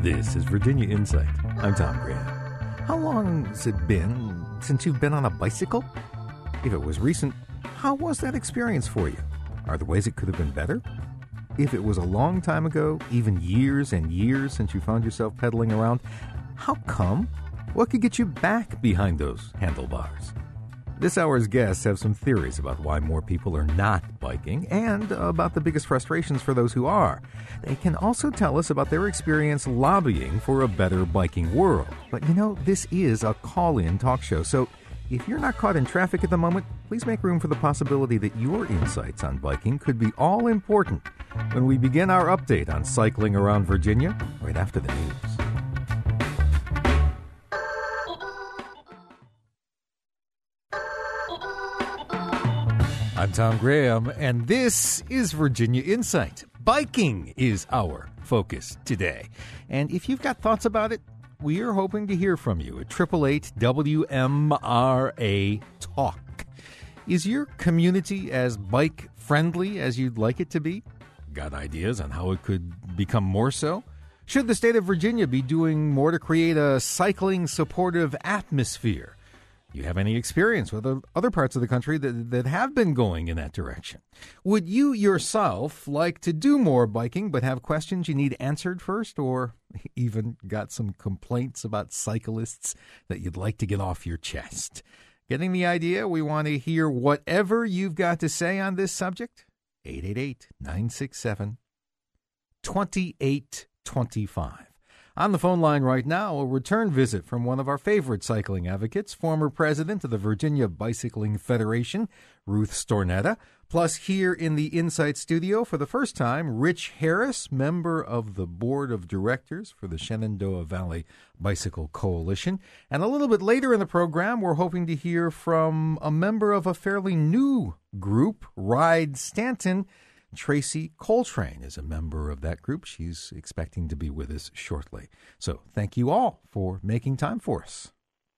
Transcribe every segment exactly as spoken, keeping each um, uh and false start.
This is Virginia Insight. I'm Tom Graham. How long has it been since you've been on a bicycle? If it was recent, how was that experience for you? Are there ways it could have been better? If it was a long time ago, even years and years since you found yourself pedaling around, how come? What could get you back behind those handlebars? This hour's guests have some theories about why more people are not biking and about the biggest frustrations for those who are. They can also tell us about their experience lobbying for a better biking world. But you know, this is a call-in talk show, so if you're not caught in traffic at the moment, please make room for the possibility that your insights on biking could be all important when we begin our update on cycling around Virginia right after the news. I'm Tom Graham, and this is Virginia Insight. Biking is our focus today. And if you've got thoughts about it, we are hoping to hear from you at eight eight eight W M R A Talk. Is your community as bike-friendly as you'd like it to be? Got ideas on how it could become more so? Should the state of Virginia be doing more to create a cycling-supportive atmosphere? You have any experience with other parts of the country that, that have been going in that direction? Would you yourself like to do more biking but have questions you need answered first, or even got some complaints about cyclists that you'd like to get off your chest? Getting the idea? We want to hear whatever you've got to say on this subject. eight eight eight, nine six seven, two eight two five. On the phone line right now, a return visit from one of our favorite cycling advocates, former president of the Virginia Bicycling Federation, Ruth Stornetta. Plus, here in the Insight studio for the first time, Rich Harris, member of the board of directors for the Shenandoah Valley Bicycle Coalition. And a little bit later in the program, we're hoping to hear from a member of a fairly new group, Ride Stanton. Tracy Coltrane is a member of that group. She's expecting to be with us shortly. So thank you all for making time for us.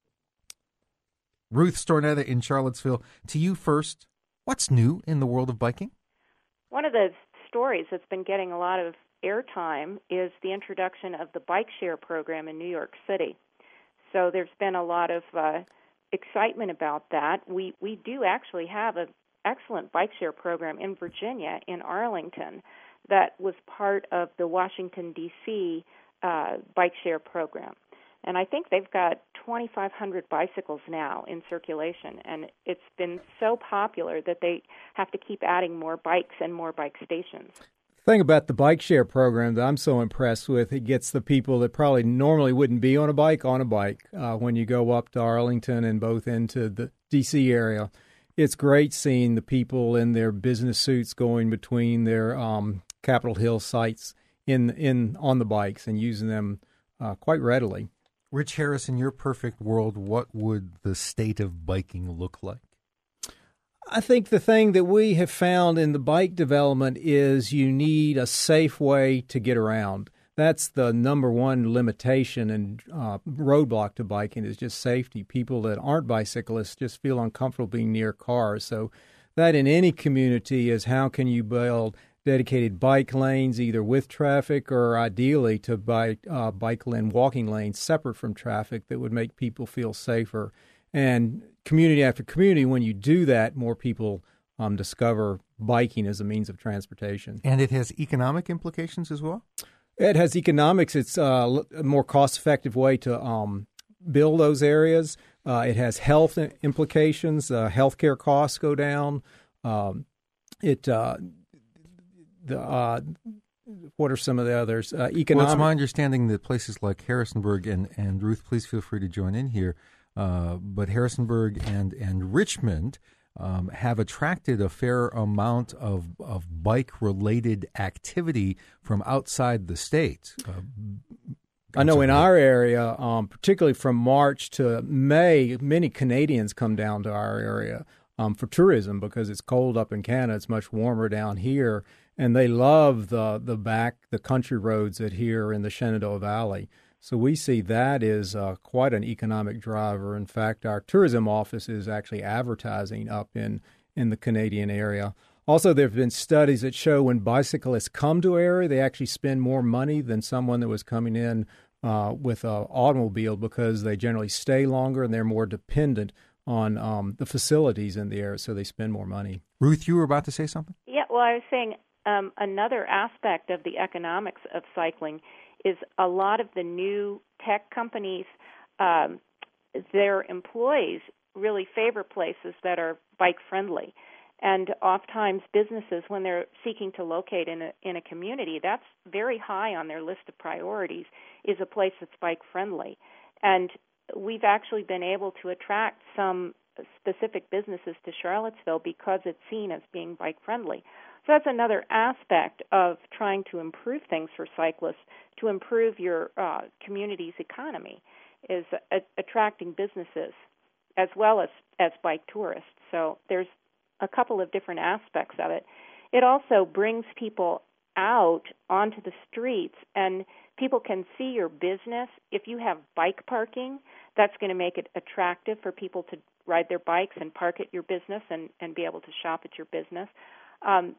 Ruth Stornetta in Charlottesville, to you first. What's new in the world of biking? One of the stories that's been getting a lot of airtime is the introduction of the bike share program in New York City. So there's been a lot of uh, excitement about that. We, we do actually have a excellent bike share program in Virginia, in Arlington, that was part of the Washington, D C uh, bike share program. And I think they've got twenty-five hundred bicycles now in circulation, and it's been so popular that they have to keep adding more bikes and more bike stations. The thing about the bike share program that I'm so impressed with, it gets the people that probably normally wouldn't be on a bike on a bike uh, when you go up to Arlington and both into the D C area. It's great seeing the people in their business suits going between their um, Capitol Hill sites in in on the bikes and using them uh, quite readily. Rich Harris, in your perfect world, what would the state of biking look like? I think the thing that we have found in the bike development is you need a safe way to get around. That's the number one limitation and uh, roadblock to biking is just safety. People that aren't bicyclists just feel uncomfortable being near cars. So that in any community is how can you build dedicated bike lanes, either with traffic or ideally to bike, uh, bike lane, walking lanes separate from traffic that would make people feel safer. And community after community, when you do that, more people um, discover biking as a means of transportation. And it has economic implications as well? It has economics. It's uh, a more cost-effective way to um, build those areas. Uh, it has health implications. Uh, healthcare costs go down. Um, it uh, the uh, what are some of the others? Uh, economic. Well, it's my understanding that places like Harrisonburg and, and Ruth, please feel free to join in here. Uh, but Harrisonburg and and Richmond Um, have attracted a fair amount of, of bike-related activity from outside the state. Uh, I know in our area, um, particularly from March to May, many Canadians come down to our area um, for tourism because it's cold up in Canada. It's much warmer down here, and they love the the back, the country roads that here in the Shenandoah Valley. So we see that is uh, quite an economic driver. In fact, our tourism office is actually advertising up in, in the Canadian area. Also, there have been studies that show when bicyclists come to an area, they actually spend more money than someone that was coming in uh, with an automobile because they generally stay longer and they're more dependent on um, the facilities in the area, so they spend more money. Ruth, you were about to say something? Yeah, well, I was saying um, another aspect of the economics of cycling is a lot of the new tech companies, um, their employees really favor places that are bike-friendly. And oftentimes businesses, when they're seeking to locate in a, in a community, that's very high on their list of priorities, is a place that's bike-friendly. And we've actually been able to attract some specific businesses to Charlottesville because it's seen as being bike-friendly. So that's another aspect of trying to improve things for cyclists, to improve your uh, community's economy, is a- attracting businesses as well as, as bike tourists. So there's a couple of different aspects of it. It also brings people out onto the streets, and people can see your business. If you have bike parking, that's going to make it attractive for people to ride their bikes and park at your business and, and be able to shop at your business. Um,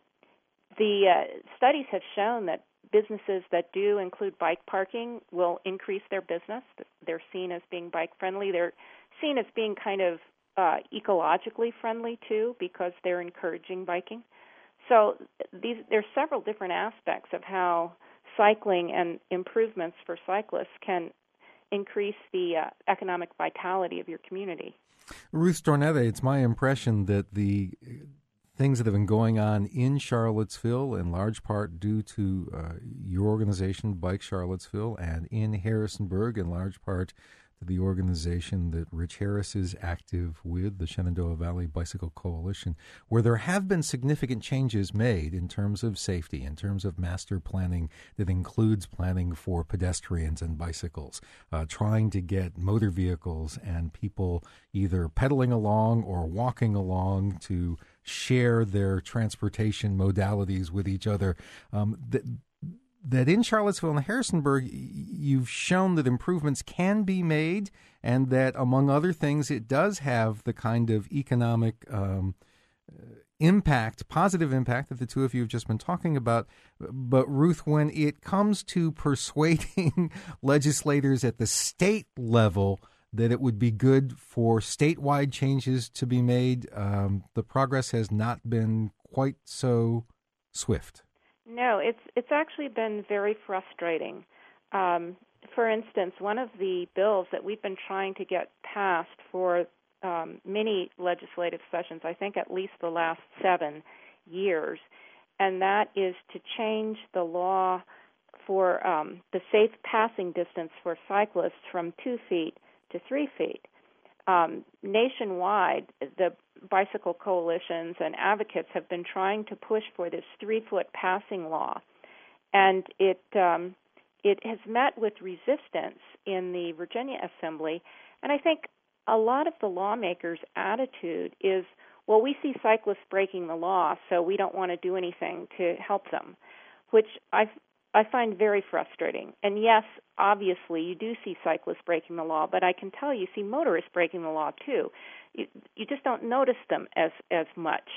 the uh, studies have shown that businesses that do include bike parking will increase their business. They're seen as being bike-friendly. They're seen as being kind of uh, ecologically friendly, too, because they're encouraging biking. So these, there's several different aspects of how cycling and improvements for cyclists can increase the uh, economic vitality of your community. Ruth Stornette, it's my impression that the things that have been going on in Charlottesville, in large part due to uh, your organization, Bike Charlottesville, and in Harrisonburg, in large part to the organization that Rich Harris is active with, the Shenandoah Valley Bicycle Coalition, where there have been significant changes made in terms of safety, in terms of master planning that includes planning for pedestrians and bicycles, uh, trying to get motor vehicles and people either pedaling along or walking along to share their transportation modalities with each other. Um, that that in Charlottesville and Harrisonburg, you've shown that improvements can be made, and that, among other things, it does have the kind of economic um, impact, positive impact that the two of you have just been talking about. But, Ruth, when it comes to persuading legislators at the state level that it would be good for statewide changes to be made, um, the progress has not been quite so swift. No, it's it's actually been very frustrating. Um, for instance, one of the bills that we've been trying to get passed for um, many legislative sessions, I think at least the last seven years, and that is to change the law for um, the safe passing distance for cyclists from two feet to three feet. Um, nationwide, the bicycle coalitions and advocates have been trying to push for this three-foot passing law, and it um, it has met with resistance in the Virginia Assembly. And I think a lot of the lawmakers' attitude is, well, we see cyclists breaking the law, so we don't want to do anything to help them, which I I find very frustrating. And yes, obviously, you do see cyclists breaking the law, but I can tell you, you see motorists breaking the law, too. You, you just don't notice them as, as much.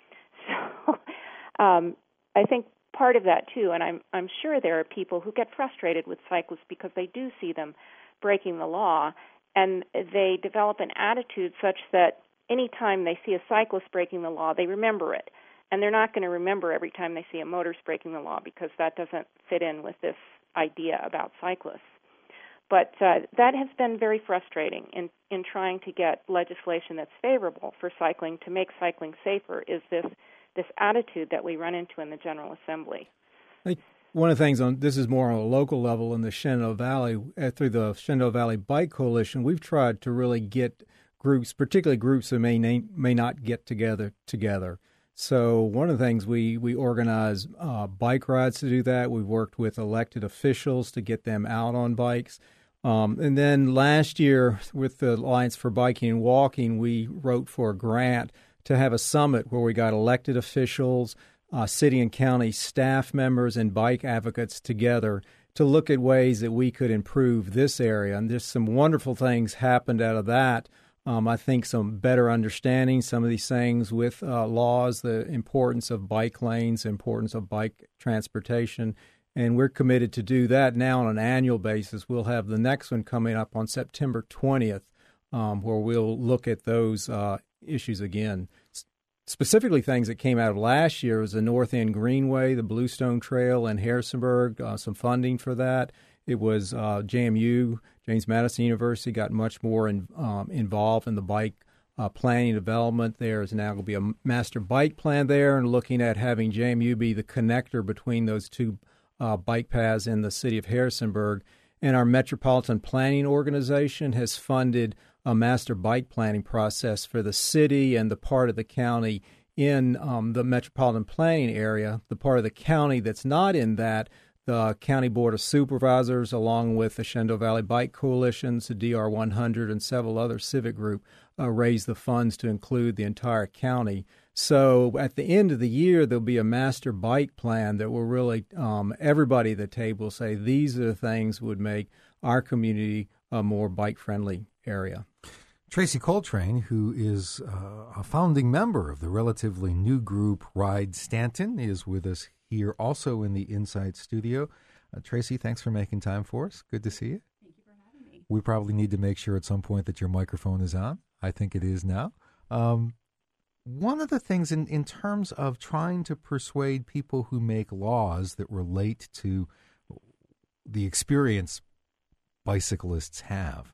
So um, I think part of that, too, and I'm, I'm sure there are people who get frustrated with cyclists because they do see them breaking the law, and they develop an attitude such that any time they see a cyclist breaking the law, they remember it. And they're not going to remember every time they see a motorist breaking the law because that doesn't fit in with this idea about cyclists. But uh, that has been very frustrating in, in trying to get legislation that's favorable for cycling to make cycling safer, is this this attitude that we run into in the General Assembly. I think one of the things, on this is more on a local level in the Shenandoah Valley, uh, through the Shenandoah Valley Bike Coalition, we've tried to really get groups, particularly groups that may may not get together together. So one of the things, we, we organize uh, bike rides to do that. We've worked with elected officials to get them out on bikes. Um, and then last year with the Alliance for Biking and Walking, we wrote for a grant to have a summit where we got elected officials, uh, city and county staff members, and bike advocates together to look at ways that we could improve this area. And just some wonderful things happened out of that. Um, I think some better understanding, some of these things with uh, laws, the importance of bike lanes, the importance of bike transportation, and we're committed to do that now on an annual basis. We'll have the next one coming up on September twentieth, um, where we'll look at those uh, issues again. S- specifically, things that came out of last year was the North End Greenway, the Bluestone Trail in Harrisonburg, uh, some funding for that. It was uh, J M U, James Madison University, got much more in, um, involved in the bike uh, planning development. There is now going to be a master bike plan there, and looking at having J M U be the connector between those two uh, bike paths in the city of Harrisonburg. And our Metropolitan Planning Organization has funded a master bike planning process for the city and the part of the county in um, the metropolitan planning area. The part of the county that's not in that, the County Board of Supervisors, along with the Shenandoah Valley Bike Coalitions, the D R one hundred, and several other civic groups, uh, raised the funds to include the entire county. So at the end of the year, there'll be a master bike plan that will really, um, everybody at the table say these are the things that would make our community a more bike-friendly area. Tracy Coltrane, who is uh, a founding member of the relatively new group Ride Stanton, is with us here also in the Insight studio. Uh, Tracy, thanks for making time for us. Good to see you. Thank you for having me. We probably need to make sure at some point that your microphone is on. I think it is now. Um, one of the things in, in terms of trying to persuade people who make laws that relate to the experience bicyclists have,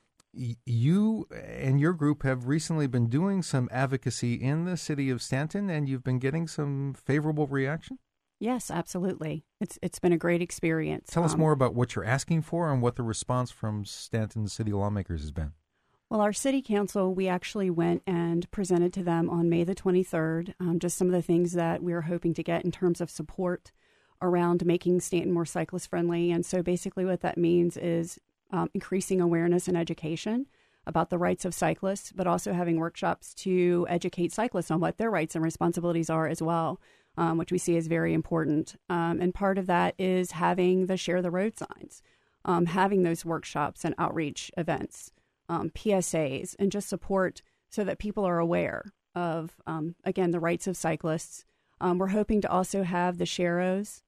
you and your group have recently been doing some advocacy in the city of Stanton, and you've been getting some favorable reaction? Yes, absolutely. It's It's been a great experience. Tell us Um, more about what you're asking for and what the response from Stanton city lawmakers has been. Well, our city council, we actually went and presented to them on May the twenty-third, um, just some of the things that we were hoping to get in terms of support around making Stanton more cyclist friendly. And so basically what that means is um, increasing awareness and education about the rights of cyclists, but also having workshops to educate cyclists on what their rights and responsibilities are as well, um, which we see as very important. Um, and part of that is having the Share the Road signs, um, having those workshops and outreach events, um, P S As, and just support so that people are aware of, um, again, the rights of cyclists. Um, we're hoping to also have the Sharrows.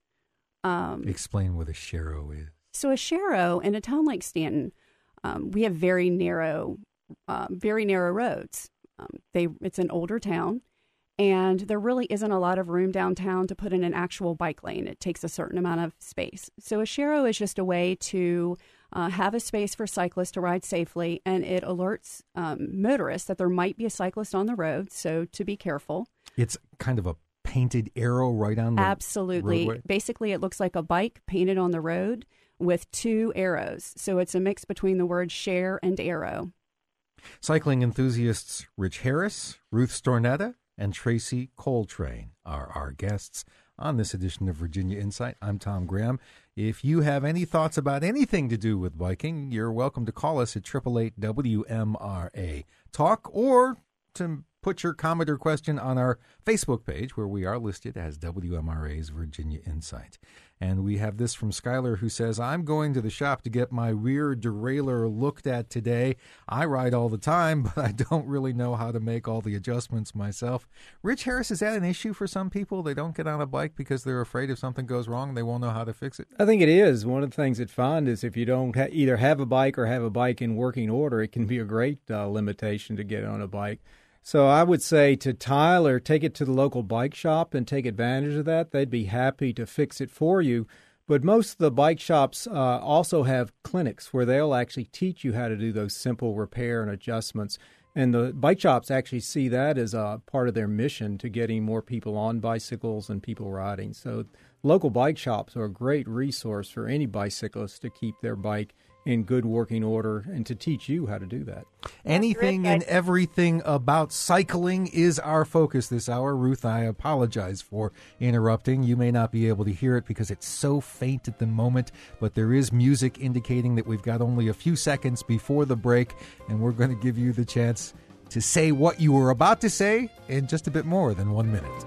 Um, Explain what a Sharrow is. So a Sharrow in a town like Stanton, um, we have very narrow, um, very narrow roads. Um, they it's an older town, and there really isn't a lot of room downtown to put in an actual bike lane. It takes a certain amount of space. So a Sharrow is just a way to uh, have a space for cyclists to ride safely, and it alerts um, motorists that there might be a cyclist on the road, so to be careful. It's kind of a painted arrow right on the Absolutely. roadway? Basically, it looks like a bike painted on the road with two arrows. So it's a mix between the word share and arrow. Cycling enthusiasts Rich Harris, Ruth Stornetta, and Tracy Coltrane are our guests on this edition of Virginia Insight. I'm Tom Graham. If you have any thoughts about anything to do with biking, you're welcome to call us at eight eight eight W M R A Talk, or to put your comment or question on our Facebook page, where we are listed as W M R A's Virginia Insight. And we have this from Skylar, who says, I'm going to the shop to get my rear derailleur looked at today. I ride all the time, but I don't really know how to make all the adjustments myself. Rich Harris, is that an issue for some people? They don't get on a bike because they're afraid if something goes wrong, they won't know how to fix it? I think it is. One of the things that find is if you don't ha- either have a bike or have a bike in working order, it can be a great uh, limitation to get on a bike. So I would say to Tyler, take it to the local bike shop and take advantage of that. They'd be happy to fix it for you. But most of the bike shops uh, also have clinics where they'll actually teach you how to do those simple repair and adjustments. And the bike shops actually see that as a part of their mission to getting more people on bicycles and people riding. So local bike shops are a great resource for any bicyclist to keep their bike in good working order and to teach you how to do that. Anything and everything about cycling is our focus this hour. Ruth, I apologize for interrupting. You may not be able to hear it because it's so faint at the moment, but there is music indicating that we've got only a few seconds before the break, and we're going to give you the chance to say what you were about to say in just a bit more than one minute.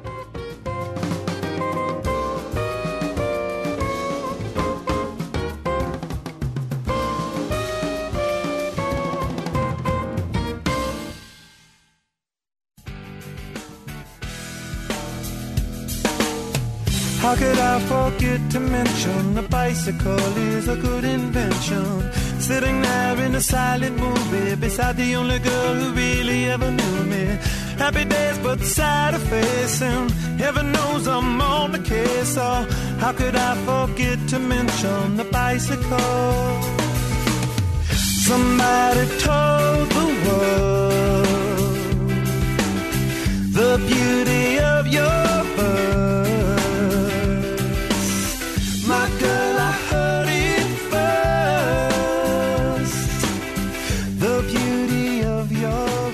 How could I forget to mention the bicycle is a good invention? Sitting there in a silent movie beside the only girl who really ever knew me. Happy days but sad of facing. Heaven knows I'm on the case. So how could I forget to mention the bicycle? Somebody told the world the beauty of your verse. My girl, I heard it first. The beauty of your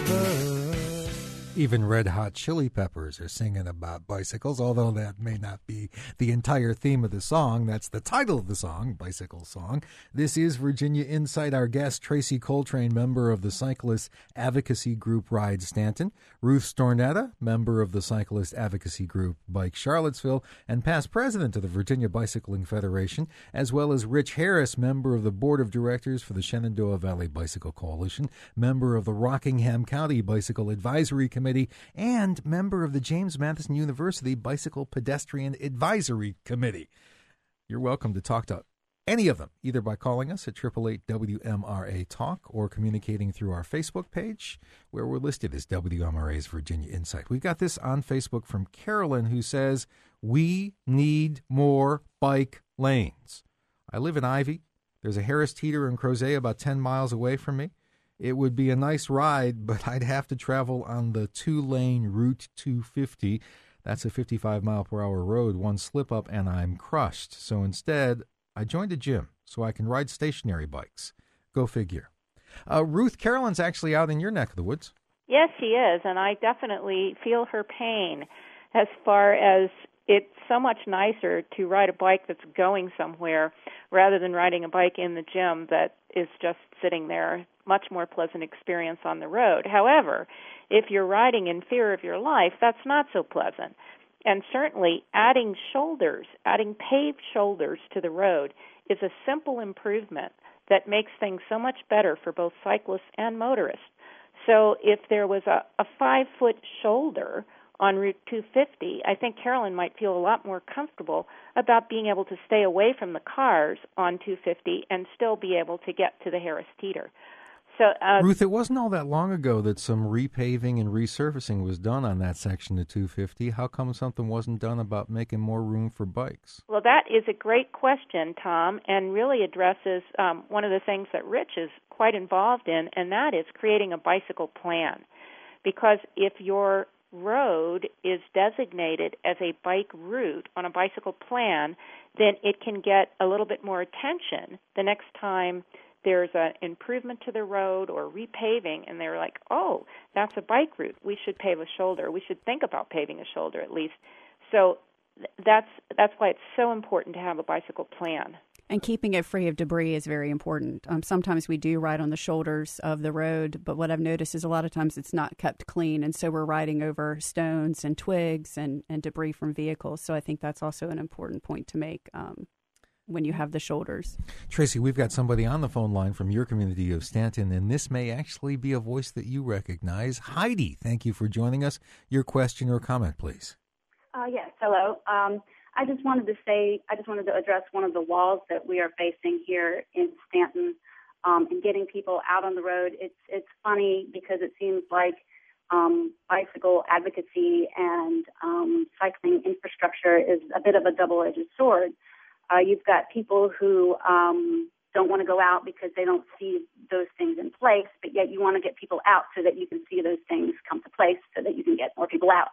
verse. Even Red Hot Chili Peppers are singing about bicycles, although that may not be the entire theme of the song. That's the title of the song, Bicycle Song. This is Virginia Insight. Our guest, Tracy Coltrane, member of the cyclist advocacy group Ride Stanton, Ruth Stornetta, member of the cyclist advocacy group Bike Charlottesville, and past president of the Virginia Bicycling Federation, as well as Rich Harris, member of the board of directors for the Shenandoah Valley Bicycle Coalition, member of the Rockingham County Bicycle Advisory Committee, and member of the James Madison University Bicycle Pedestrian Advisory Committee. You're welcome to talk to any of them, either by calling us at eight eight eight W M R A Talk or communicating through our Facebook page, where we're listed as W M R A's Virginia Insight. We've got this on Facebook from Carolyn, who says, we need more bike lanes. I live in Ivy. There's a Harris Teeter in Crozet about ten miles away from me. It would be a nice ride, but I'd have to travel on the two-lane Route two fifty. That's a fifty-five mile per hour road. One slip-up, and I'm crushed. So instead, I joined a gym so I can ride stationary bikes. Go figure. Uh, Ruth, Carolyn's actually out in your neck of the woods. Yes, she is, and I definitely feel her pain as far as it's so much nicer to ride a bike that's going somewhere rather than riding a bike in the gym that is just sitting there. Much more pleasant experience on the road. However, if you're riding in fear of your life, that's not so pleasant. And certainly adding shoulders, adding paved shoulders to the road is a simple improvement that makes things so much better for both cyclists and motorists. So if there was a, a five-foot shoulder on Route two fifty, I think Carolyn might feel a lot more comfortable about being able to stay away from the cars on two fifty and still be able to get to the Harris Teeter. So, uh, Ruth, it wasn't all that long ago that some repaving and resurfacing was done on that section of two fifty. How come something wasn't done about making more room for bikes? Well, that is a great question, Tom, and really addresses um, one of the things that Rich is quite involved in, and that is creating a bicycle plan. Because if your road is designated as a bike route on a bicycle plan, then it can get a little bit more attention the next time there's an improvement to the road or repaving, and they're like, oh, that's a bike route. We should pave a shoulder. We should think about paving a shoulder at least. So that's that's why it's so important to have a bicycle plan. And keeping it free of debris is very important. Um, sometimes we do ride on the shoulders of the road, but what I've noticed is a lot of times it's not kept clean, and so we're riding over stones and twigs and, and debris from vehicles. So I think that's also an important point to make um, when you have the shoulders. Tracy, we've got somebody on the phone line from your community of Stanton, and this may actually be a voice that you recognize. Heidi, thank you for joining us. Your question or comment, please. Uh, yes, hello. Um, I just wanted to say, I just wanted to address one of the walls that we are facing here in Stanton, um, and getting people out on the road. It's it's funny because it seems like um, bicycle advocacy and um, cycling infrastructure is a bit of a double-edged sword. Uh, you've got people who um, don't want to go out because they don't see those things in place, but yet you want to get people out so that you can see those things come to place so that you can get more people out,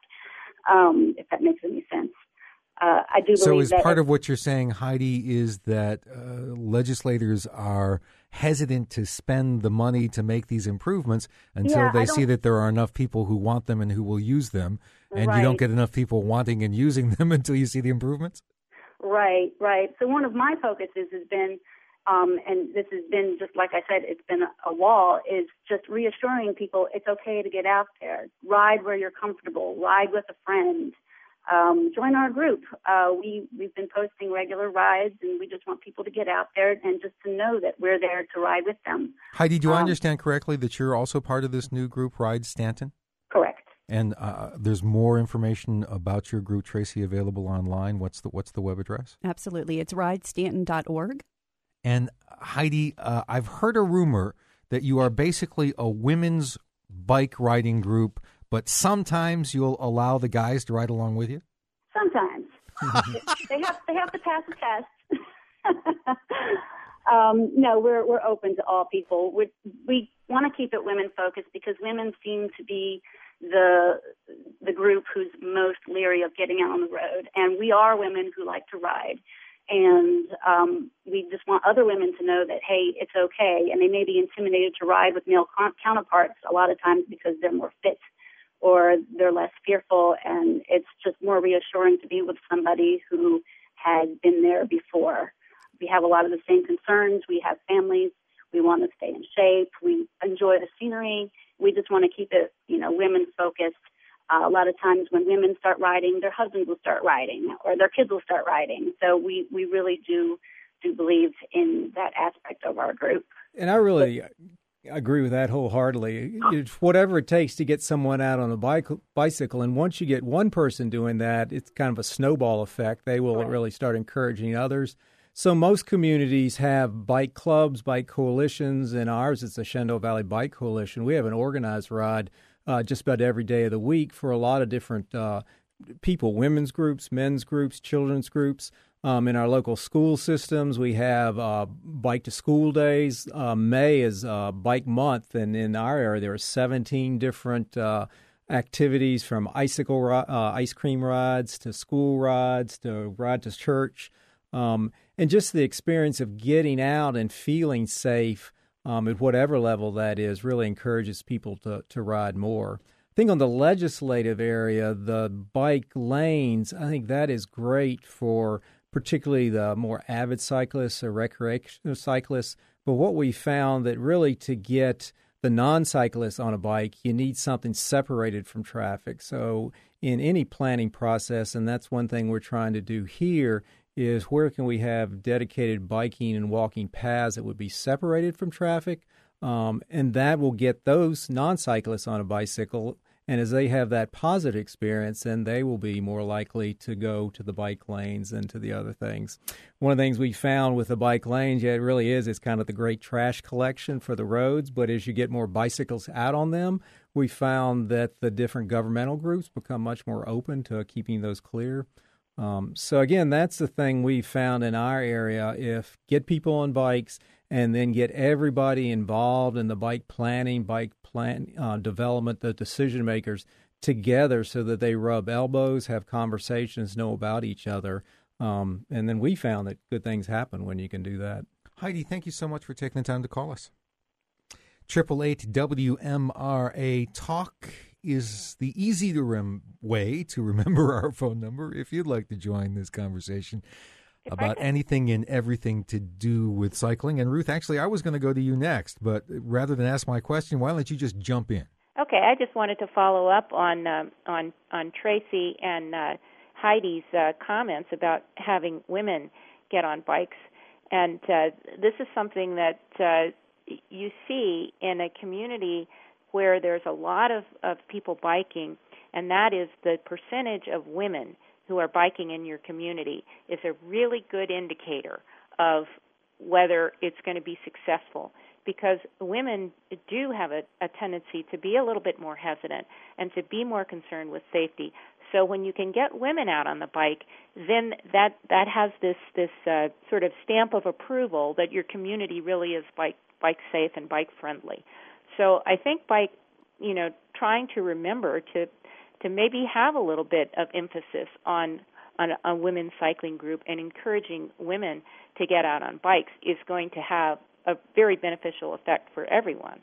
um, if that makes any sense. Uh, I do believe so is that part of what you're saying, Heidi, is that uh, legislators are hesitant to spend the money to make these improvements until yeah, they see that there are enough people who want them and who will use them, and right. you don't get enough people wanting and using them until you see the improvements? Right, right. So one of my focuses has been, um, and this has been just like I said, it's been a, a wall, is just reassuring people it's okay to get out there. Ride where you're comfortable. Ride with a friend. Um, join our group. Uh, we, we've been posting regular rides, and we just want people to get out there and just to know that we're there to ride with them. Heidi, do um, I understand correctly that you're also part of this new group, Ride Stanton? Correct. And uh, there's more information about your group, Tracy, available online. What's the what's the web address? Absolutely. It's ride stanton dot org. And Heidi, uh, I've heard a rumor that you are basically a women's bike riding group, but sometimes you'll allow the guys to ride along with you? Sometimes. they have they have to pass the test. um, no, we're we're open to all people. We we want to keep it women focused because women seem to be the the group who's most leery of getting out on the road, and we are women who like to ride. And um, we just want other women to know that, hey, it's okay. And they may be intimidated to ride with male con- counterparts a lot of times because they're more fit or they're less fearful. And it's just more reassuring to be with somebody who has been there before. We have a lot of the same concerns. We have families. We want to stay in shape. We enjoy the scenery. We just want to keep it, you know, women focused. Uh, a lot of times when women start riding, their husbands will start riding or their kids will start riding. So we, we really do do believe in that aspect of our group. And I really agree with that wholeheartedly. It's whatever it takes to get someone out on a bike, bicycle. And once you get one person doing that, it's kind of a snowball effect. They will right. really start encouraging others. So most communities have bike clubs, bike coalitions, and ours is the Shenandoah Valley Bike Coalition. We have an organized ride Uh, just about every day of the week for a lot of different uh, people, women's groups, men's groups, children's groups. Um, in our local school systems, we have uh, bike to school days. Uh, May is uh, bike month, and in our area, there are seventeen different uh, activities from icicle ri- uh, ice cream rides to school rides to ride to church. Um, and just the experience of getting out and feeling safe Um, at whatever level that is, really encourages people to, to ride more. I think on the legislative area, the bike lanes, I think that is great for particularly the more avid cyclists or recreational cyclists. But what we found that really to get the non-cyclists on a bike, you need something separated from traffic. So in any planning process, and that's one thing we're trying to do here, is where can we have dedicated biking and walking paths that would be separated from traffic, um, and that will get those non-cyclists on a bicycle, and as they have that positive experience, then they will be more likely to go to the bike lanes and to the other things. One of the things we found with the bike lanes, yeah, it really is, it's kind of the great trash collection for the roads, but as you get more bicycles out on them, we found that the different governmental groups become much more open to keeping those clear. Um, so, again, that's the thing we found in our area. If get people on bikes and then get everybody involved in the bike planning, bike plan uh, development, the decision makers together so that they rub elbows, have conversations, know about each other. Um, and then we found that good things happen when you can do that. Heidi, thank you so much for taking the time to call us. Triple eight W M R A Talk is the easy to rem- way to remember our phone number if you'd like to join this conversation about anything and everything to do with cycling. And Ruth, actually, I was going to go to you next, but rather than ask my question, why don't you just jump in? Okay, I just wanted to follow up on um, on on Tracy and uh, Heidi's uh, comments about having women get on bikes, and uh, this is something that uh, you see in a community where there's a lot of, of people biking, and that is the percentage of women who are biking in your community is a really good indicator of whether it's going to be successful, because women do have a, a tendency to be a little bit more hesitant and to be more concerned with safety. So when you can get women out on the bike, then that, that has this, this uh, sort of stamp of approval that your community really is bike, bike safe and bike friendly. So I think by, you know, trying to remember to to maybe have a little bit of emphasis on, on a women's cycling group and encouraging women to get out on bikes is going to have a very beneficial effect for everyone.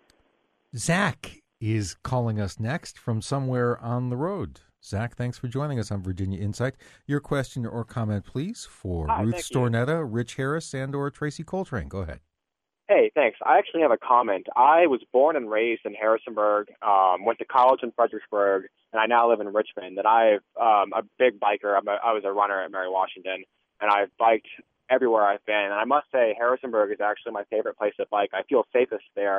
Zach is calling us next from somewhere on the road. Zach, thanks for joining us on Virginia Insight. Your question or comment, please, for Hi, Ruth Stornetta, Rich Harris, and or Tracy Coltrane. Go ahead. Hey, thanks. I actually have a comment. I was born and raised in Harrisonburg, um, went to college in Fredericksburg, and I now live in Richmond. And I'm um, a big biker. I'm a, I was a runner at Mary Washington, and I've biked everywhere I've been. And I must say, Harrisonburg is actually my favorite place to bike. I feel safest there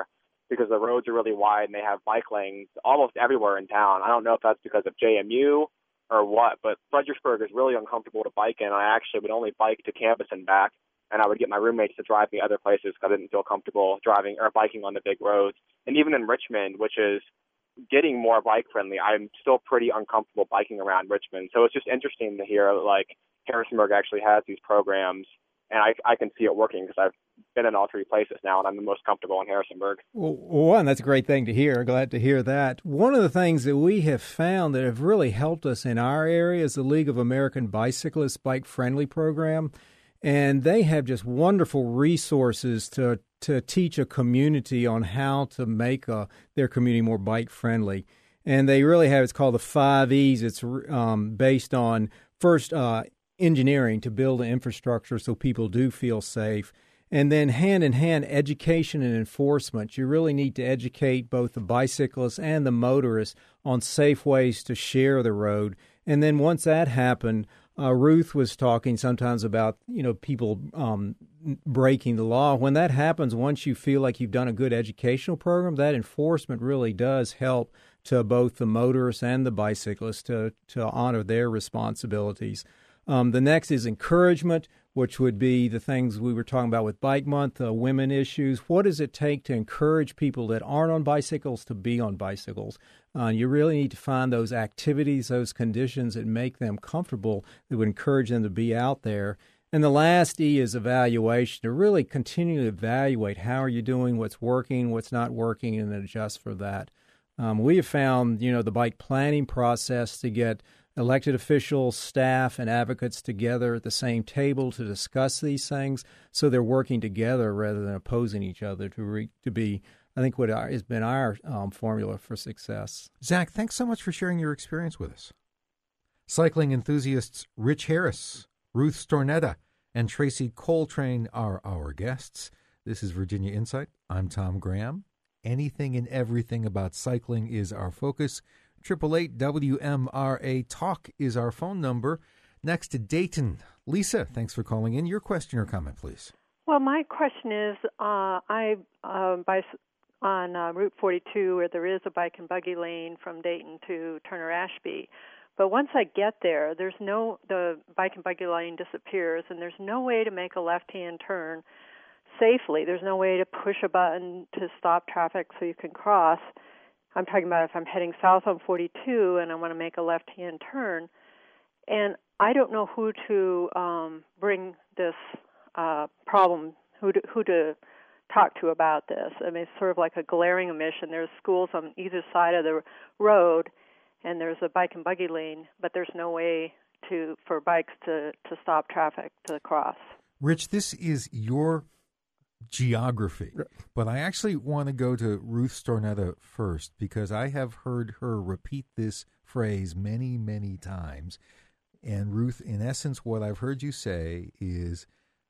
because the roads are really wide and they have bike lanes almost everywhere in town. I don't know if that's because of J M U or what, but Fredericksburg is really uncomfortable to bike in. I actually would only bike to campus and back, and I would get my roommates to drive me other places because I didn't feel comfortable driving or biking on the big roads. And even in Richmond, which is getting more bike friendly, I'm still pretty uncomfortable biking around Richmond. So it's just interesting to hear like Harrisonburg actually has these programs, and I, I can see it working because I've been in all three places now, and I'm the most comfortable in Harrisonburg. Well, one, that's a great thing to hear. Glad to hear that. One of the things that we have found that have really helped us in our area is the League of American Bicyclists Bike Friendly program, and they have just wonderful resources to to teach a community on how to make a, their community more bike friendly. And they really have, it's called the five E's. It's um, based on, first, uh, engineering to build an infrastructure so people do feel safe. And then hand-in-hand, education and enforcement. You really need to educate both the bicyclists and the motorists on safe ways to share the road. And then once that happened, uh, Ruth was talking sometimes about, you know, people um, breaking the law. When that happens, once you feel like you've done a good educational program, that enforcement really does help to both the motorists and the bicyclists to, to honor their responsibilities. Um, the next is encouragement, which would be the things we were talking about with Bike Month, uh, women issues. What does it take to encourage people that aren't on bicycles to be on bicycles? Uh, you really need to find those activities, those conditions that make them comfortable, that would encourage them to be out there. And the last E is evaluation, to really continue to evaluate how are you doing, what's working, what's not working, and then adjust for that. Um, we have found, you know, the bike planning process to get elected officials, staff, and advocates together at the same table to discuss these things, so they're working together rather than opposing each other to re- to be, I think, what our, has been our um, formula for success. Zach, thanks so much for sharing your experience with us. Cycling enthusiasts Rich Harris, Ruth Stornetta, and Tracy Coltrane are our guests. This is Virginia Insight. I'm Tom Graham. Anything and everything about cycling is our focus. eight eight eight W M R A Talk is our phone number. Next to Dayton. Lisa, thanks for calling in. Your question or comment, please. Well, my question is, uh, I uh, by, on uh, Route forty-two, where there is a bike and buggy lane from Dayton to Turner Ashby. But once I get there, there's no the bike and buggy lane disappears, and there's no way to make a left-hand turn safely. There's no way to push a button to stop traffic so you can cross. I'm talking about if I'm heading south on forty-two and I want to make a left-hand turn. And I don't know who to um, bring this uh, problem, who to, who to talk to about this. I mean, it's sort of like a glaring omission. There's schools on either side of the road, and there's a bike and buggy lane, but there's no way to for bikes to, to stop traffic to cross. Rich, this is your geography, but I actually want to go to Ruth Stornetta first, because I have heard her repeat this phrase many, many times. And Ruth, in essence, what I've heard you say is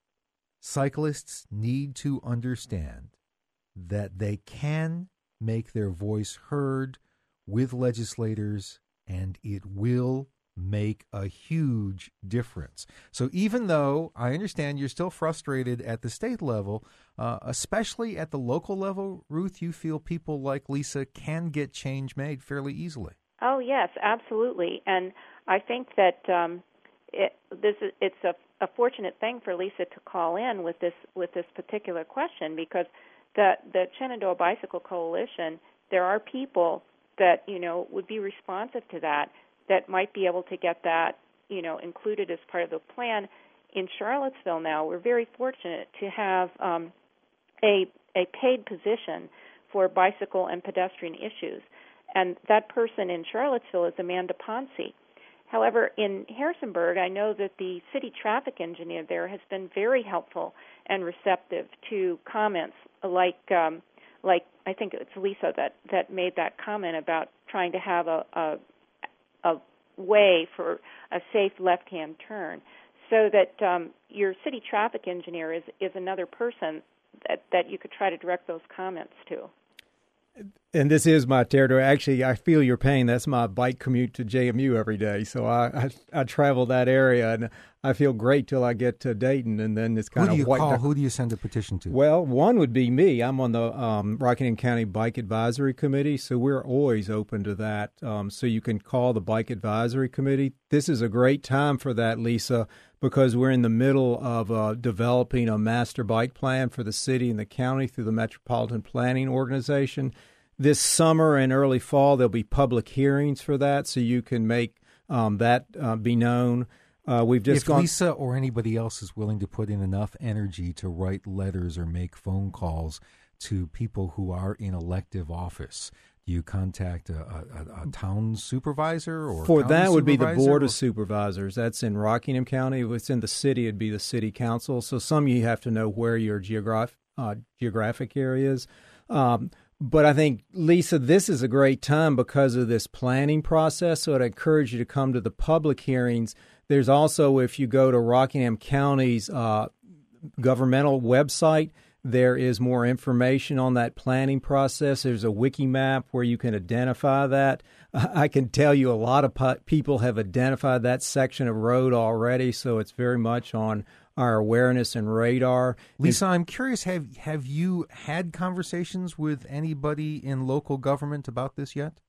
cyclists need to understand that they can make their voice heard with legislators, and it will make a huge difference. So even though I understand you're still frustrated at the state level, uh, especially at the local level, Ruth, you feel people like Lisa can get change made fairly easily. Oh, yes, absolutely. And I think that um, it, this is, it's a, a fortunate thing for Lisa to call in with this with this particular question, because the, the Shenandoah Bicycle Coalition, there are people that, you know, would be responsive to that, that might be able to get that, you know, included as part of the plan. In Charlottesville now, we're very fortunate to have um, a a paid position for bicycle and pedestrian issues, and that person in Charlottesville is Amanda Ponce. However, in Harrisonburg, I know that the city traffic engineer there has been very helpful and receptive to comments like, um, like I think it's Lisa that, that made that comment about trying to have a, a a way for a safe left-hand turn, so that um, your city traffic engineer is, is another person that, that you could try to direct those comments to. And this is my territory. Actually, I feel your pain. That's my bike commute to J M U every day. So I, I, I travel that area, and I feel great till I get to Dayton, and then it's kind Who of do you white call? duck- Who do you send a petition to? Well, one would be me. I'm on the um, Rockingham County Bike Advisory Committee, so we're always open to that. Um, so you can call the Bike Advisory Committee. This is a great time for that, Lisa, because we're in the middle of uh, developing a master bike plan for the city and the county through the Metropolitan Planning Organization. This summer and early fall, there'll be public hearings for that, so you can make um, that uh, be known. Uh, we've just if gone. Lisa or anybody else is willing to put in enough energy to write letters or make phone calls to people who are in elective office, do you contact a, a, a town supervisor or for county that would be the supervisor, Board or? of Supervisors. That's in Rockingham County. If it's in the city, it'd be the City Council. So some you have to know where your geograph, uh, geographic area is. Um, But I think, Lisa, this is a great time because of this planning process. So I'd encourage you to come to the public hearings. There's also, if you go to Rockingham County's uh, governmental website, there is more information on that planning process. There's a wiki map where you can identify that. I can tell you a lot of po- people have identified that section of road already, so it's very much on our awareness and radar. Lisa, I'm curious, have have you had conversations with anybody in local government about this yet?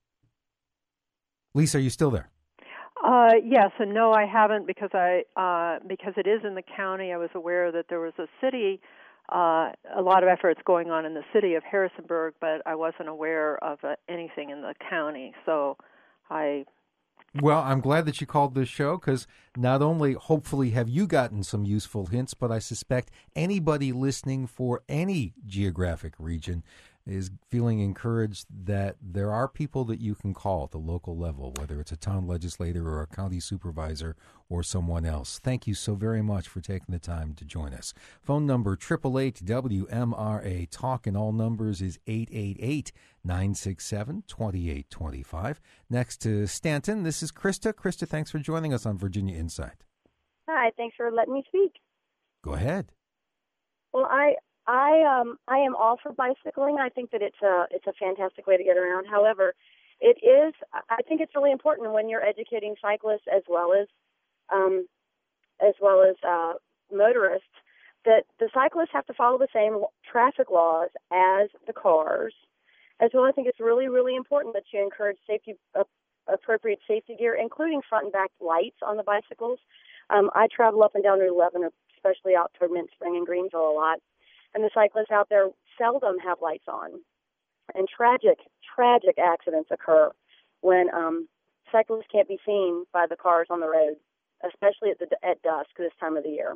Lisa, are you still there? Uh, yes and no, I haven't because I uh, because it is in the county. I was aware that there was a city, uh, a lot of efforts going on in the city of Harrisonburg, but I wasn't aware of uh, anything in the county. So I. Well, I'm glad that you called this show because not only hopefully have you gotten some useful hints, but I suspect anybody listening for any geographic region is feeling encouraged that there are people that you can call at the local level, whether it's a town legislator or a county supervisor or someone else. Thank you so very much for taking the time to join us. Phone number eight eight eight W M R A Talk, and all numbers is eight eight eight, nine six seven, two eight two five. Next to Stanton, this is Krista. Krista, thanks for joining us on Virginia Insight. Hi, thanks for letting me speak. Go ahead. Well, I I um I am all for bicycling. I think that it's a it's a fantastic way to get around. However, it is I think it's really important when you're educating cyclists as well as um as well as uh, motorists that the cyclists have to follow the same traffic laws as the cars. As well, I think it's really really important that you encourage safety uh, appropriate safety gear, including front and back lights on the bicycles. Um, I travel up and down Route eleven, especially out toward Mint Spring and Greenville a lot. And the cyclists out there seldom have lights on. And tragic, tragic accidents occur when um, cyclists can't be seen by the cars on the road, especially at, the, at dusk this time of the year.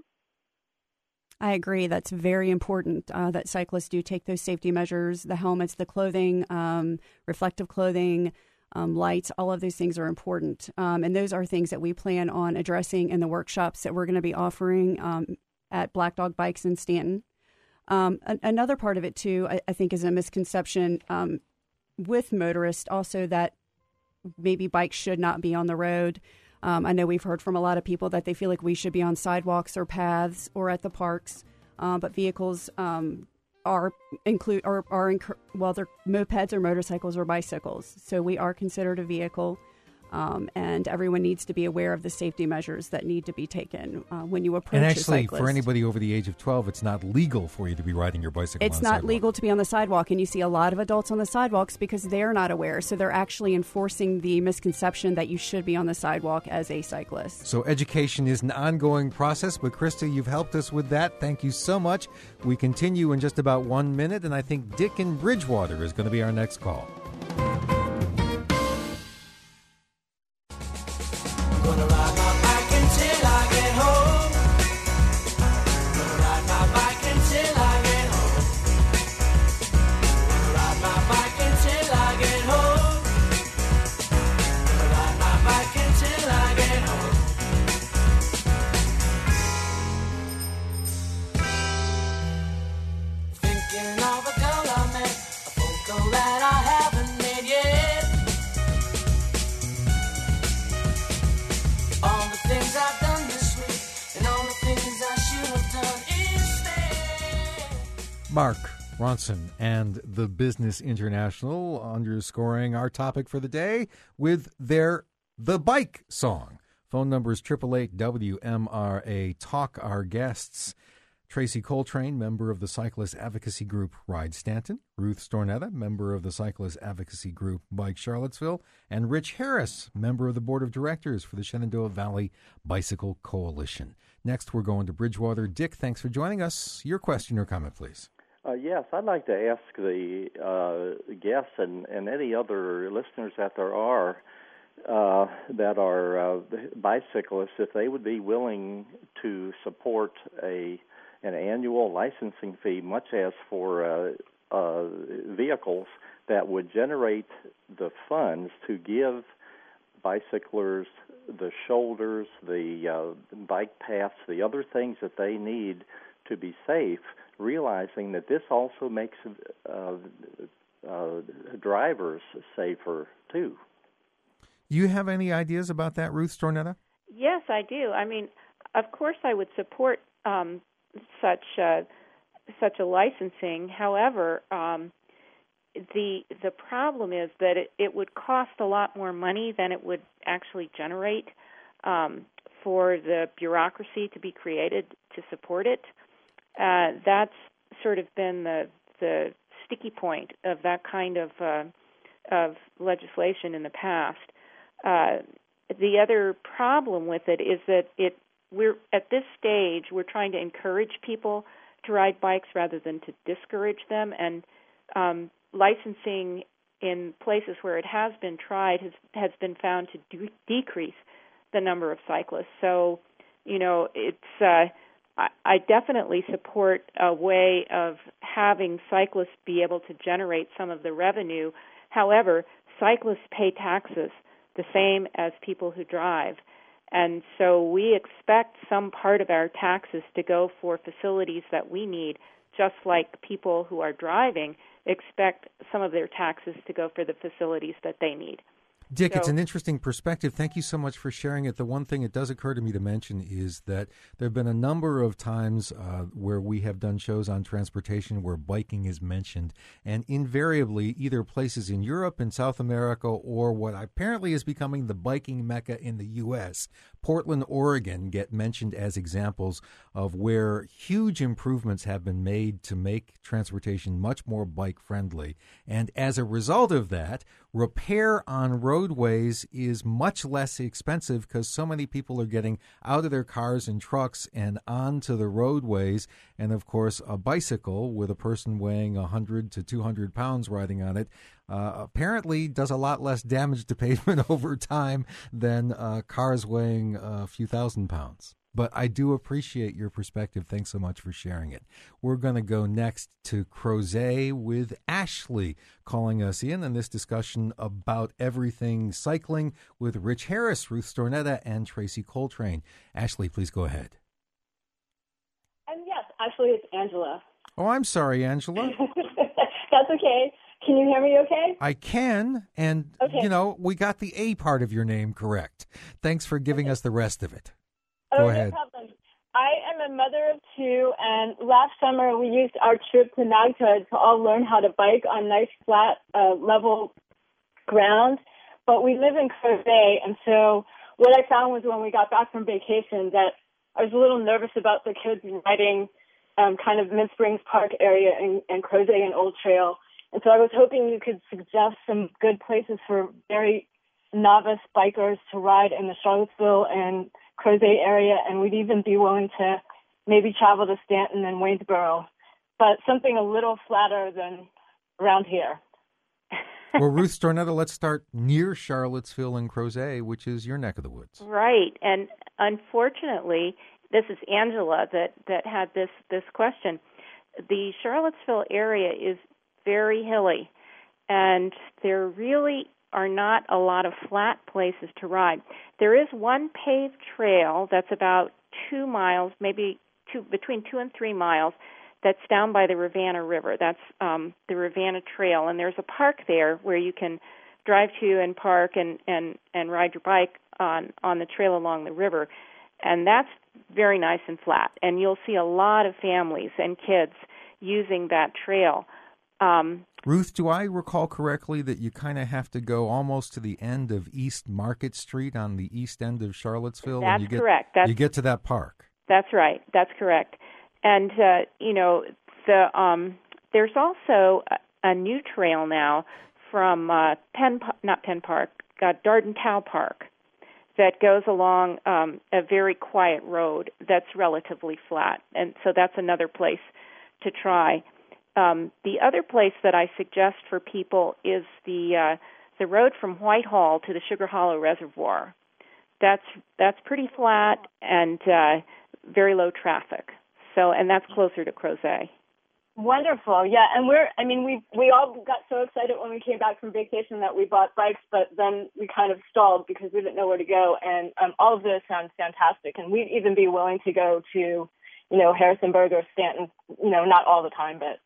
I agree. That's very important uh, that cyclists do take those safety measures, the helmets, the clothing, um, reflective clothing, um, lights, all of those things are important. Um, and those are things that we plan on addressing in the workshops that we're going to be offering um, at Black Dog Bikes in Stanton. Um, a- another part of it, too, I, I think is a misconception um, with motorists also that maybe bikes should not be on the road. Um, I know we've heard from a lot of people that they feel like we should be on sidewalks or paths or at the parks, uh, but vehicles um, are include or are, are well, they're mopeds or motorcycles or bicycles. So we are considered a vehicle. Um, and everyone needs to be aware of the safety measures that need to be taken uh, when you approach And a actually, cyclist. for anybody over the age of twelve, it's not legal for you to be riding your bicycle It's on a not sidewalk. legal to be on the sidewalk, and you see a lot of adults on the sidewalks because they're not aware. So they're actually enforcing the misconception that you should be on the sidewalk as a cyclist. So education is an ongoing process, but Krista, you've helped us with that. Thank you so much. We continue in just about one minute, and I think Dick in Bridgewater is going to be our next call. Mark, Ronson and the Business International underscoring our topic for the day with their The Bike song. Phone number is eight eight eight W M R A. Talk. Our guests, Tracy Coltrane, member of the cyclist advocacy group Ride Stanton, Ruth Stornetta, member of the cyclist advocacy group Bike Charlottesville, and Rich Harris, member of the board of directors for the Shenandoah Valley Bicycle Coalition. Next, we're going to Bridgewater. Dick, thanks for joining us. Your question or comment, please. Uh, yes, I'd like to ask the uh, guests and, and any other listeners that there are uh, that are uh, bicyclists if they would be willing to support a an annual licensing fee, much as for uh, uh, vehicles that would generate the funds to give bicyclers the shoulders, the uh, bike paths, the other things that they need to be safe, realizing that this also makes uh, uh, drivers safer, too. You have any ideas about that, Ruth Stornetta? Yes, I do. I mean, of course I would support um, such uh, such a licensing. However, um, the the problem is that it, it would cost a lot more money than it would actually generate um, for the bureaucracy to be created to support it. Uh, that's sort of been the the sticky point of that kind of uh, of legislation in the past. Uh, the other problem with it is that it we're at this stage we're trying to encourage people to ride bikes rather than to discourage them, and um, licensing in places where it has been tried has has been found to de- decrease the number of cyclists. So, you know, it's uh, I, I definitely support a way of having cyclists be able to generate some of the revenue. However, cyclists pay taxes the same as people who drive. And so we expect some part of our taxes to go for facilities that we need, just like people who are driving expect some of their taxes to go for the facilities that they need. Dick, So- it's an interesting perspective. Thank you so much for sharing it. The one thing that does occur to me to mention is that there have been a number of times uh, where we have done shows on transportation where biking is mentioned, and invariably either places in Europe and South America or what apparently is becoming the biking mecca in the U S, Portland, Oregon, get mentioned as examples of where huge improvements have been made to make transportation much more bike-friendly. And as a result of that, repair on roadways is much less expensive because so many people are getting out of their cars and trucks and onto the roadways. And, of course, a bicycle with a person weighing one hundred to two hundred pounds riding on it uh, apparently does a lot less damage to pavement over time than uh, cars weighing a few thousand pounds. But I do appreciate your perspective. Thanks so much for sharing it. We're going to go next to Crozet with Ashley calling us in on this discussion about everything cycling with Rich Harris, Ruth Stornetta, and Tracy Coltrane. Ashley, please go ahead. And yes, actually, it's Angela. Oh, I'm sorry, Angela. That's okay. Can you hear me okay? I can, and, Okay. you know, we got the A part of your name correct. Thanks for giving us the rest of it. Oh, Go ahead. No problem. I am a mother of two, and last summer we used our trip to Nagta to all learn how to bike on nice, flat, uh, level ground. But we live in Crozet, and so what I found was when we got back from vacation that I was a little nervous about the kids riding um, kind of Mid Springs Park area and, and Crozet and Old Trail. And so I was hoping you could suggest some good places for very novice bikers to ride in the Charlottesville and Crozet area, and we'd even be willing to maybe travel to Stanton and Waynesboro, but something a little flatter than around here. Well, Ruth Stornetta, let's start near Charlottesville and Crozet, which is your neck of the woods. Right, and unfortunately, this is Angela that, that had this, this question. The Charlottesville area is very hilly, and there really are not a lot of flat places to ride. There is one paved trail that's about two miles, maybe two, between two and three miles, that's down by the Rivanna River. That's um, the Rivanna Trail, and there's a park there where you can drive to and park and, and, and ride your bike on, on the trail along the river. And that's very nice and flat, and you'll see a lot of families and kids using that trail. Um, Ruth, do I recall correctly that you kind of have to go almost to the end of East Market Street on the east end of Charlottesville? That's and you get, correct. That's, you get to that park. That's right. That's correct. And, uh, you know, the um, there's also a, a new trail now from uh, Penn, not Penn Park, uh, Darden Tow Park, that goes along um, a very quiet road that's relatively flat. And so that's another place to try. Um, the other place that I suggest for people is the uh, the road from Whitehall to the Sugar Hollow Reservoir. That's that's pretty flat and uh, very low traffic. So, and that's closer to Crozet. Wonderful, yeah, and we're, I mean, we we all got so excited when we came back from vacation that we bought bikes, but then we kind of stalled because we didn't know where to go, and um, all of those sounds fantastic, and we'd even be willing to go to, you know, Harrisonburg or Stanton, you know, not all the time, but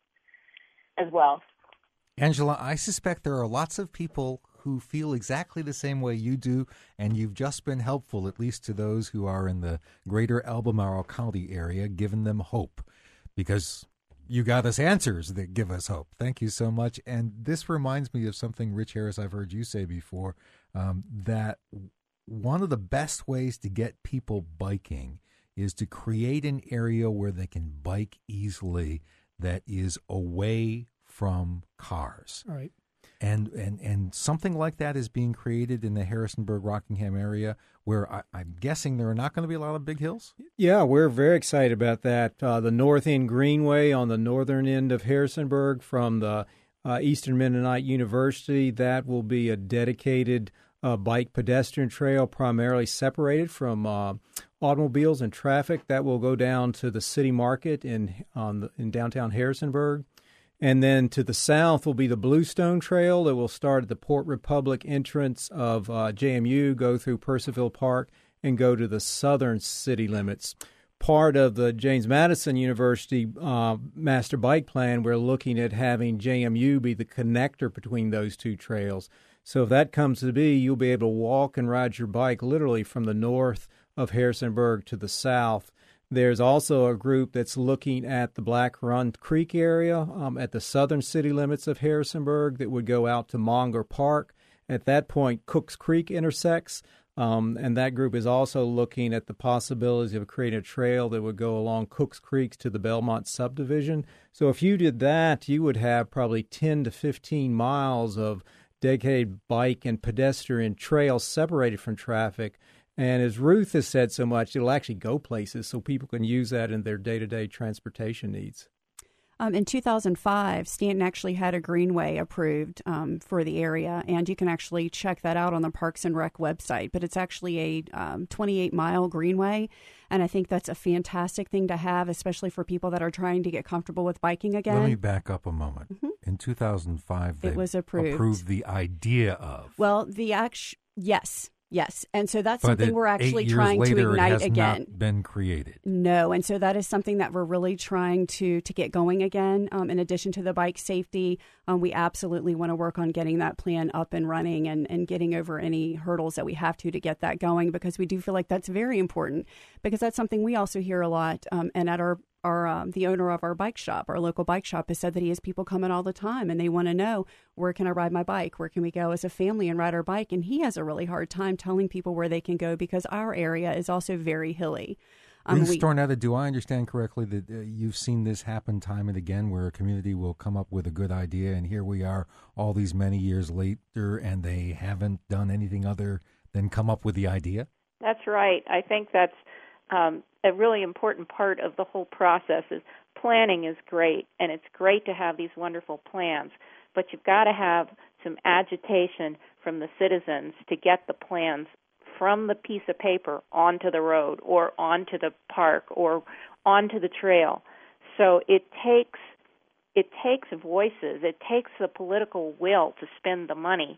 as well. Angela, I suspect there are lots of people who feel exactly the same way you do, and you've just been helpful, at least to those who are in the greater Albemarle County area, giving them hope, because you got us answers that give us hope. Thank you so much. And this reminds me of something, Rich Harris, I've heard you say before, um, that one of the best ways to get people biking is to create an area where they can bike easily that is away from cars. All right. And, and and something like that is being created in the Harrisonburg-Rockingham area, where I, I'm guessing there are not going to be a lot of big hills? Yeah, we're very excited about that. Uh, the North End Greenway on the northern end of Harrisonburg from the uh, Eastern Mennonite University, that will be a dedicated uh, bike pedestrian trail, primarily separated from uh, automobiles and traffic. That will go down to the city market in, on the, in downtown Harrisonburg. And then to the south will be the Bluestone Trail that will start at the Port Republic entrance of uh, J M U, go through Percival Park, and go to the southern city limits. Part of the James Madison University uh, Master Bike Plan, we're looking at having J M U be the connector between those two trails. So if that comes to be, you'll be able to walk and ride your bike literally from the north of Harrisonburg to the south. There's also a group that's looking at the Black Run Creek area um, at the southern city limits of Harrisonburg that would go out to Monger Park. At that point, Cooks Creek intersects, um, and that group is also looking at the possibilities of creating a trail that would go along Cooks Creek to the Belmont subdivision. So if you did that, you would have probably ten to fifteen miles of dedicated bike and pedestrian trails separated from traffic. And as Ruth has said so much, it'll actually go places so people can use that in their day-to-day transportation needs. Um, in two thousand five, Stanton actually had a greenway approved um, for the area, and you can actually check that out on the Parks and Rec website. But it's actually a um, twenty-eight mile greenway, and I think that's a fantastic thing to have, especially for people that are trying to get comfortable with biking again. Let me back up a moment. Mm-hmm. In two thousand five, they it was approved. approved the idea of. Well, the act, yes. Yes, and so that's but something it, we're actually eight trying years later, to ignite it has again. Not been created. No, and so that is something that we're really trying to to get going again. Um, in addition to the bike safety, um, we absolutely want to work on getting that plan up and running and, and getting over any hurdles that we have to to get that going, because we do feel like that's very important, because that's something we also hear a lot. Um, and at our Our um, the owner of our bike shop, our local bike shop, has said that he has people coming all the time, and they want to know, where can I ride my bike? Where can we go as a family and ride our bike? And he has a really hard time telling people where they can go, because our area is also very hilly. Um, Ruth Stornetta, do I understand correctly that uh, you've seen this happen time and again, where a community will come up with a good idea, and here we are all these many years later, and they haven't done anything other than come up with the idea? That's right. I think that's Um, a really important part of the whole process. Is planning is great, and it's great to have these wonderful plans, but you've got to have some agitation from the citizens to get the plans from the piece of paper onto the road or onto the park or onto the trail. So it takes it takes voices, it takes the political will to spend the money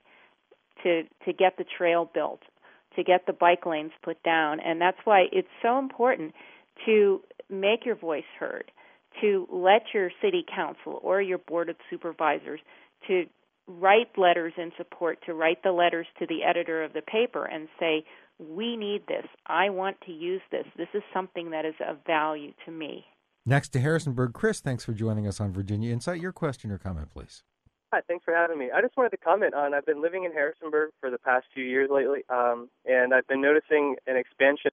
to to get the trail built, to get the bike lanes put down. And that's why it's so important to make your voice heard, to let your city council or your board of supervisors to write letters in support, to write the letters to the editor of the paper and say, we need this. I want to use this. This is something that is of value to me. Next to Harrisonburg, Chris, thanks for joining us on Virginia Insight. Your question or comment, please. Hi, thanks for having me. I just wanted to comment on, I've been living in Harrisonburg for the past few years lately, um, and I've been noticing an expansion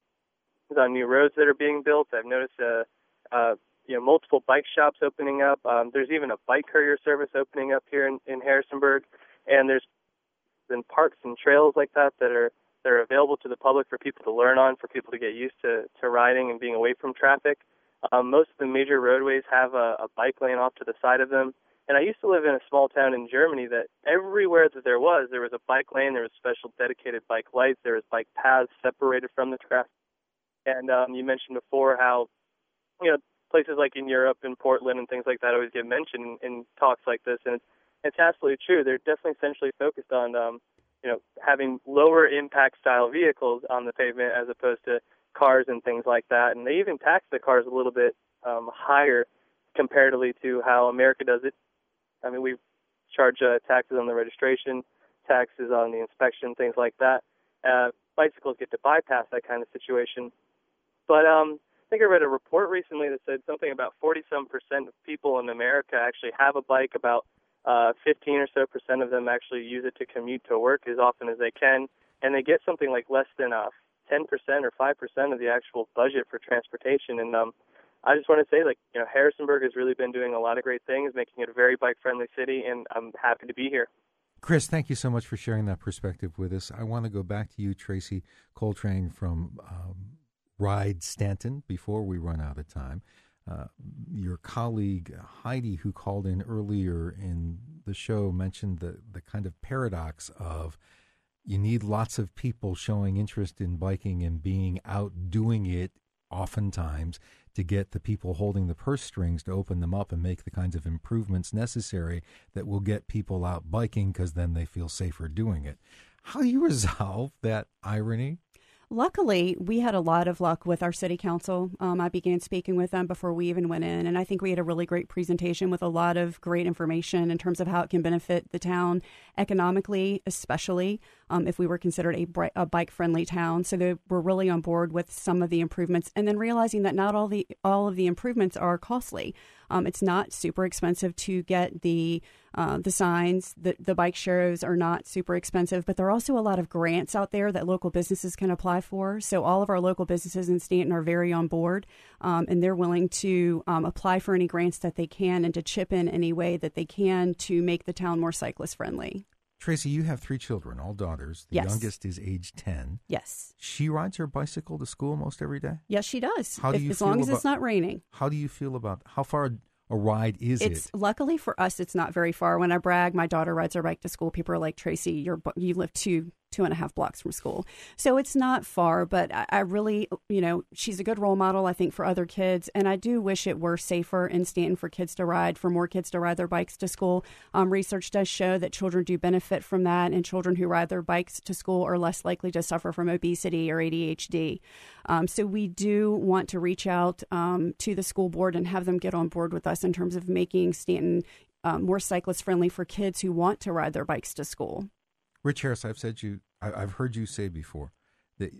on new roads that are being built. I've noticed uh, uh, you know, multiple bike shops opening up. Um, there's even a bike courier service opening up here in, in Harrisonburg, and there's been parks and trails like that that are that are available to the public for people to learn on, for people to get used to, to riding and being away from traffic. Um, most of the major roadways have a, a bike lane off to the side of them. And I used to live in a small town in Germany that everywhere that there was, there was a bike lane, there was special dedicated bike lights, there was bike paths separated from the traffic. And um, you mentioned before how, you know, places like in Europe and Portland and things like that always get mentioned in, in talks like this. And it's, it's absolutely true. They're definitely essentially focused on, um, you know, having lower impact style vehicles on the pavement as opposed to cars and things like that. And they even tax the cars a little bit um, higher comparatively to how America does it. I mean, we charge uh, taxes on the registration, taxes on the inspection, things like that. Uh, bicycles get to bypass that kind of situation. But um, I think I read a report recently that said something about forty-some percent of people in America actually have a bike. About uh, fifteen or so percent of them actually use it to commute to work as often as they can. And they get something like less than uh, ten percent or five percent of the actual budget for transportation. And um, I just want to say, like, you know, Harrisonburg has really been doing a lot of great things, making it a very bike-friendly city, and I'm happy to be here. Chris, thank you so much for sharing that perspective with us. I want to go back to you, Tracy Coltrane from um, Ride Stanton, before we run out of time. Uh, your colleague Heidi, who called in earlier in the show, mentioned the, the kind of paradox of you need lots of people showing interest in biking and being out doing it oftentimes to get the people holding the purse strings to open them up and make the kinds of improvements necessary that will get people out biking because then they feel safer doing it. How do you resolve that irony? Luckily, we had a lot of luck with our city council. Um, I began speaking with them before we even went in, and I think we had a really great presentation with a lot of great information in terms of how it can benefit the town economically, especially um, if we were considered a, bri- a bike-friendly town. So they were really on board with some of the improvements, and then realizing that not all the all of the improvements are costly. Um, it's not super expensive to get the uh, the signs. The, the bike shares are not super expensive, but there are also a lot of grants out there that local businesses can apply for. So all of our local businesses in Stanton are very on board, um, and they're willing to um, apply for any grants that they can and to chip in any way that they can to make the town more cyclist friendly. Tracy, you have three children, all daughters. The yes. youngest is age ten. Yes. She rides her bicycle to school most every day? Yes, she does. How do if, you as feel long as about, it's not raining. How do you feel about how far a ride is it's, it? Luckily for us, it's not very far. When I brag, my daughter rides her bike to school. People are like, Tracy, you're, you live two two and a half blocks from school. So it's not far, but I, I really, you know, she's a good role model, I think, for other kids. And I do wish it were safer in Stanton for kids to ride, for more kids to ride their bikes to school. Um, research does show that children do benefit from that, and children who ride their bikes to school are less likely to suffer from obesity or A D H D. Um, so we do want to reach out um, to the school board and have them get on board with us in terms of making Stanton um, more cyclist friendly for kids who want to ride their bikes to school. Rich Harris, I've said you, I, I've heard you say before that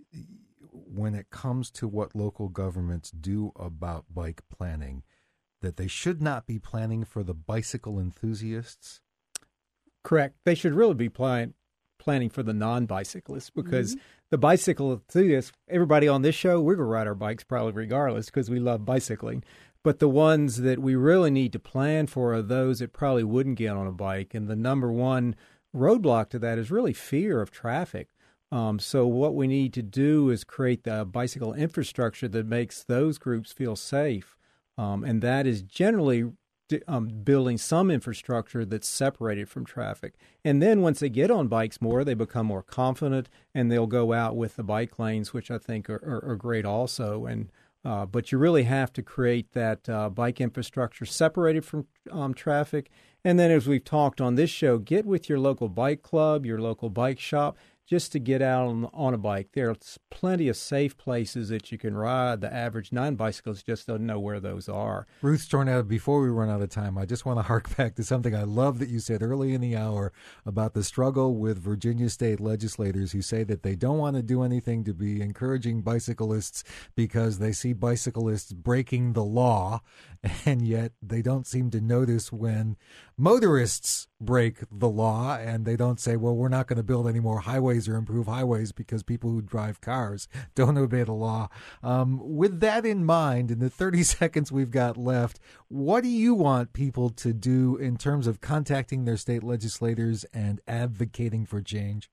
when it comes to what local governments do about bike planning, that they should not be planning for the bicycle enthusiasts. Correct. They should really be plan- planning for the non-bicyclists, because mm-hmm. the bicycle enthusiasts, everybody on this show, we're going to ride our bikes probably regardless because we love bicycling. But the ones that we really need to plan for are those that probably wouldn't get on a bike. And the number one roadblock to that is really fear of traffic. Um, so what we need to do is create the bicycle infrastructure that makes those groups feel safe. Um, and that is generally um, building some infrastructure that's separated from traffic. And then once they get on bikes more, they become more confident, and they'll go out with the bike lanes, which I think are, are, are great also. And uh, but you really have to create that uh, bike infrastructure separated from um, traffic. And then, as we've talked on this show, get with your local bike club, your local bike shop. just to get out on, on a bike. There's plenty of safe places that you can ride. The average non-bicyclist just doesn't know where those are. Ruth Stornetta, before we run out of time, I just want to hark back to something I love that you said early in the hour about the struggle with Virginia state legislators who say that they don't want to do anything to be encouraging bicyclists because they see bicyclists breaking the law, and yet they don't seem to notice when motorists break the law, and they don't say, well, we're not going to build any more highways or improve highways because people who drive cars don't obey the law. Um, with that in mind, in the thirty seconds we've got left, what do you want people to do in terms of contacting their state legislators and advocating for change?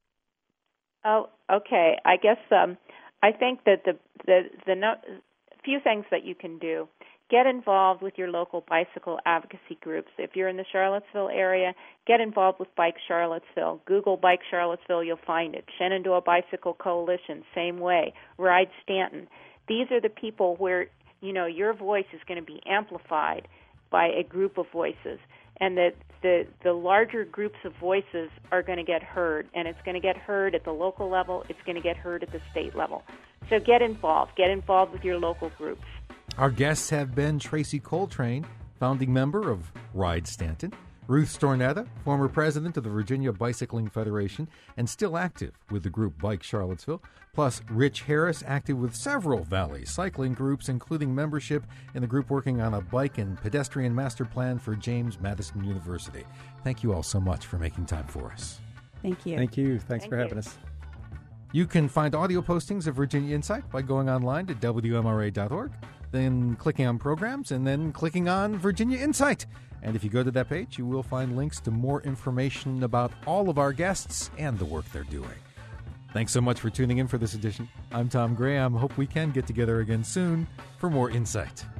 Oh, okay. I guess um, I think that the the the no, few things that you can do. Get involved with your local bicycle advocacy groups. If you're in the Charlottesville area, get involved with Bike Charlottesville. Google Bike Charlottesville, you'll find it. Shenandoah Bicycle Coalition, same way. Ride Stanton. These are the people where, you know, your voice is going to be amplified by a group of voices. And that the, the larger groups of voices are going to get heard. And it's going to get heard at the local level. It's going to get heard at the state level. So get involved. Get involved with your local groups. Our guests have been Tracy Coltrane, founding member of Ride Stanton, Ruth Stornetta, former president of the Virginia Bicycling Federation and still active with the group Bike Charlottesville, plus Rich Harris, active with several Valley cycling groups, including membership in the group working on a bike and pedestrian master plan for James Madison University. Thank you all so much for making time for us. Thank you. Thank you. Thanks Thank for you. having us. You can find audio postings of Virginia Insight by going online to W M R A dot org, then clicking on programs, and then clicking on Virginia Insight. And if you go to that page, you will find links to more information about all of our guests and the work they're doing. Thanks so much for tuning in for this edition. I'm Tom Graham. Hope we can get together again soon for more Insight.